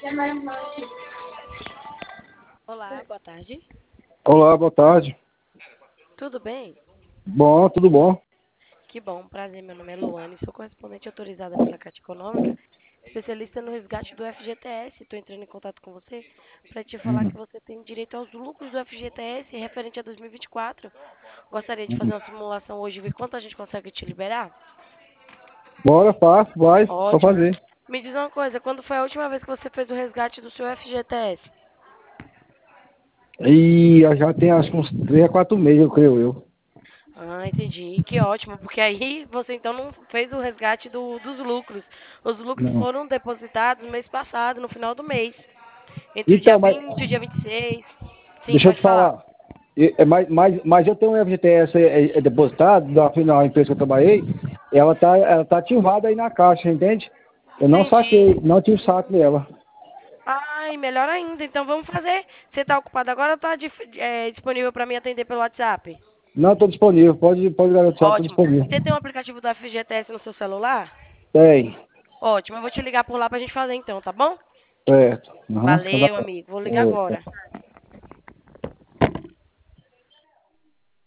Olá, boa tarde. Olá, boa tarde. Tudo bem? Bom, tudo bom? Que bom, prazer. Meu nome é Luane, sou correspondente autorizada pela Caixa Econômica, especialista no resgate do FGTS. Estou entrando em contato com você para te falar Uhum. que você tem direito aos lucros do FGTS referente a 2024. Gostaria de Uhum. fazer uma simulação hoje e ver quanto a gente consegue te liberar? Bora, faço, vai, só Ótimo. fazer. Me diz uma coisa, quando foi a última vez que você fez o resgate do seu FGTS? E já tem acho que uns 3 a 4 meses, eu creio eu. Ah, entendi. Que ótimo, porque aí você então não fez o resgate dos lucros. Os lucros Não. foram depositados no mês passado, no final do mês. Entre o dia Então, mas 20 e o dia 26. Sim, deixa eu pode te falar. falar. Mas eu tenho um FGTS depositado da empresa que eu trabalhei. Ela tá ativada aí na caixa, entende? Eu não Entendi. saquei, não tive saco dela. Ai, melhor ainda. Então vamos fazer. Você está ocupado agora ou está disponível para me atender pelo WhatsApp? Não estou disponível, pode garantir, estou Ótimo. disponível. Você tem um aplicativo do FGTS no seu celular? Tem, Ótimo, eu vou te ligar por lá pra gente fazer então, tá bom? certo. Uhum. Valeu, amigo. Vou ligar agora.